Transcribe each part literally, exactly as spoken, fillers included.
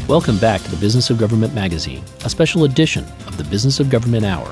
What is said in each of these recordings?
Welcome back to the Business of Government magazine, a special edition of the Business of Government Hour.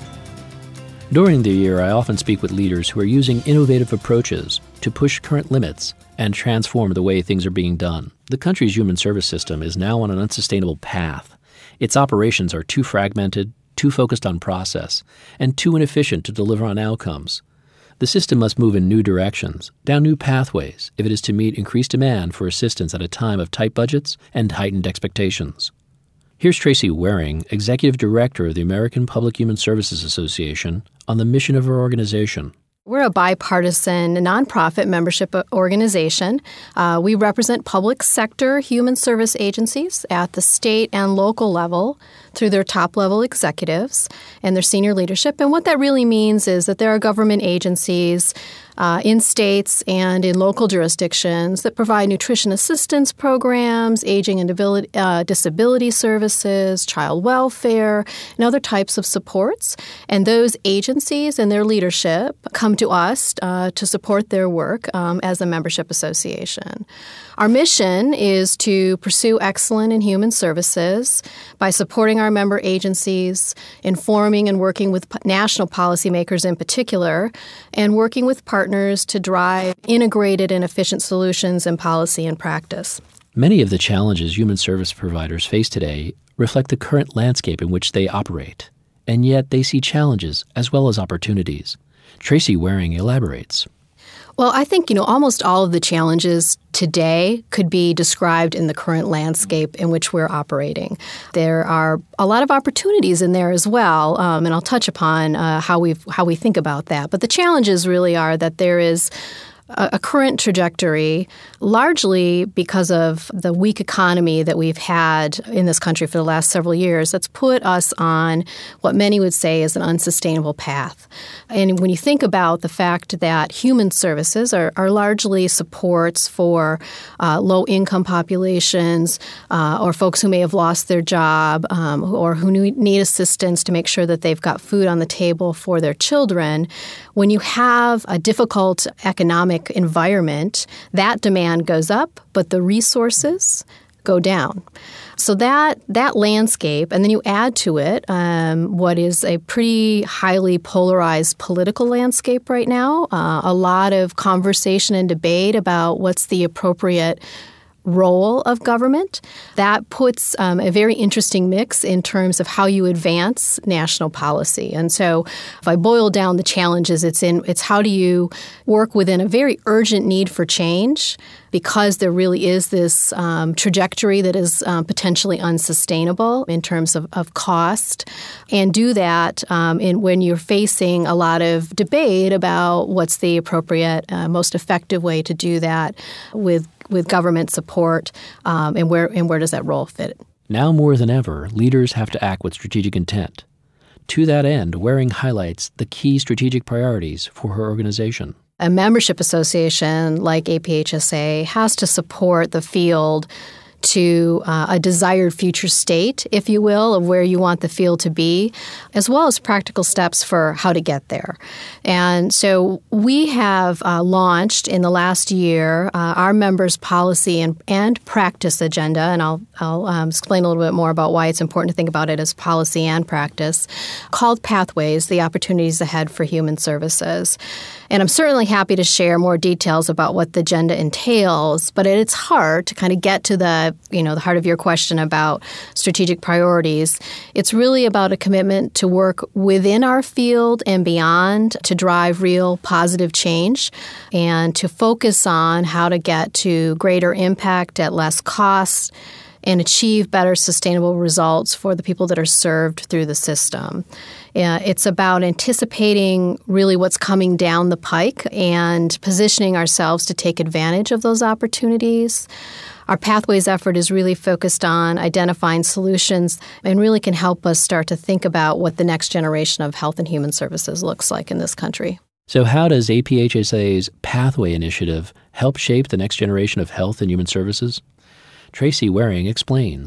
During the year, I often speak with leaders who are using innovative approaches to push current limits and transform the way things are being done. The country's human service system is now on an unsustainable path. Its operations are too fragmented, too focused on process, and too inefficient to deliver on outcomes. The system must move in new directions, down new pathways, if it is to meet increased demand for assistance at a time of tight budgets and heightened expectations. Here's Tracy Waring, Executive Director of the American Public Human Services Association, on the mission of her organization. We're a bipartisan nonprofit membership organization. Uh, we represent public sector human service agencies at the state and local level through their top-level executives and their senior leadership. And what that really means is that there are government agencies uh, in states and in local jurisdictions that provide nutrition assistance programs, aging and disability, uh, disability services, child welfare, and other types of supports. And those agencies and their leadership come to us uh, to support their work um, as a membership association. Our mission is to pursue excellence in human services by supporting our member agencies, informing and working with national policymakers in particular, and working with partners to drive integrated and efficient solutions in policy and practice. Many of the challenges human service providers face today reflect the current landscape in which they operate, and yet they see challenges as well as opportunities. Tracy Waring elaborates. Well, I think, you know, almost all of the challenges today could be described in the current landscape in which we're operating. There are a lot of opportunities in there as well, um, and I'll touch upon uh, how we how we think about that. But the challenges really are that there is a current trajectory, largely because of the weak economy that we've had in this country for the last several years, that's put us on what many would say is an unsustainable path. And when you think about the fact that human services are, are largely supports for uh, low-income populations uh, or folks who may have lost their job um, or who need assistance to make sure that they've got food on the table for their children, when you have a difficult economic environment, that demand goes up, but the resources go down. So that that landscape, and then you add to it um, what is a pretty highly polarized political landscape right now, uh, a lot of conversation and debate about what's the appropriate role of government. That puts um, a very interesting mix in terms of how you advance national policy. And so if I boil down the challenges, it's in it's how do you work within a very urgent need for change because there really is this um, trajectory that is um, potentially unsustainable in terms of, of cost, and do that um, in, when you're facing a lot of debate about what's the appropriate, uh, most effective way to do that with with government support, um, and where and where does that role fit? Now more than ever, leaders have to act with strategic intent. To that end, Waring highlights the key strategic priorities for her organization. A membership association like A P H S A has to support the field to uh, a desired future state, if you will, of where you want the field to be, as well as practical steps for how to get there. And so we have uh, launched in the last year uh, our members' policy and, and practice agenda, and I'll, I'll um, explain a little bit more about why it's important to think about it as policy and practice, called Pathways, the Opportunities Ahead for Human Services. And I'm certainly happy to share more details about what the agenda entails, but at its heart, to kind of get to the, you know, the heart of your question about strategic priorities, it's really about a commitment to work within our field and beyond to drive real positive change and to focus on how to get to greater impact at less cost and achieve better sustainable results for the people that are served through the system. Uh, it's about anticipating really what's coming down the pike and positioning ourselves to take advantage of those opportunities. Our Pathways effort is really focused on identifying solutions and really can help us start to think about what the next generation of health and human services looks like in this country. So how does A P H S A's Pathway Initiative help shape the next generation of health and human services? Tracy Waring explains.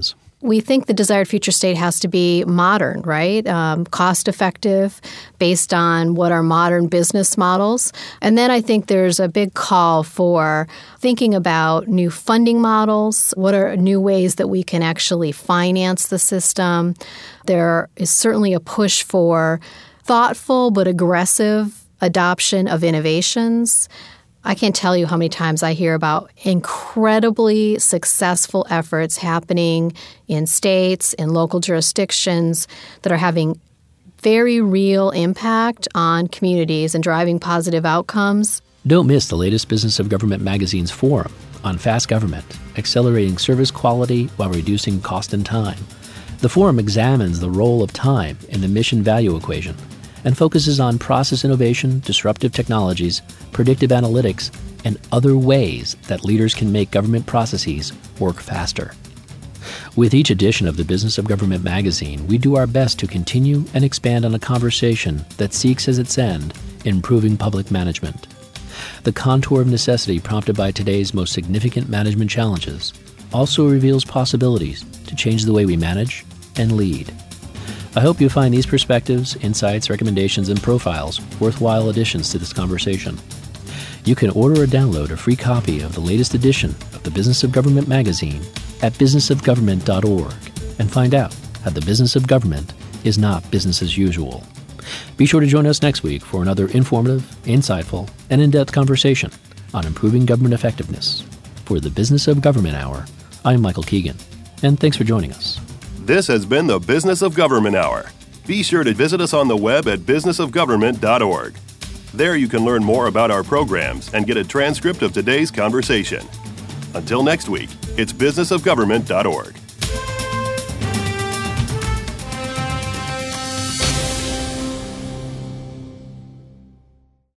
We think the desired future state has to be modern, right? Um, cost-effective, based on what are modern business models. And then I think there's a big call for thinking about new funding models. What are new ways that we can actually finance the system? There is certainly a push for thoughtful but aggressive adoption of innovations. I can't tell you how many times I hear about incredibly successful efforts happening in states, in local jurisdictions that are having very real impact on communities and driving positive outcomes. Don't miss the latest Business of Government magazine's forum on fast government, accelerating service quality while reducing cost and time. The forum examines the role of time in the mission value equation and focuses on process innovation, disruptive technologies, predictive analytics, and other ways that leaders can make government processes work faster. With each edition of the Business of Government magazine, we do our best to continue and expand on a conversation that seeks as its end improving public management. The contour of necessity prompted by today's most significant management challenges also reveals possibilities to change the way we manage and lead. I hope you find these perspectives, insights, recommendations, and profiles worthwhile additions to this conversation. You can order or download a free copy of the latest edition of the Business of Government magazine at business of government dot org and find out how the business of government is not business as usual. Be sure to join us next week for another informative, insightful, and in-depth conversation on improving government effectiveness. For the Business of Government Hour, I'm Michael Keegan, and thanks for joining us. This has been the Business of Government Hour. Be sure to visit us on the web at business of government dot org. There you can learn more about our programs and get a transcript of today's conversation. Until next week, it's business of government dot org.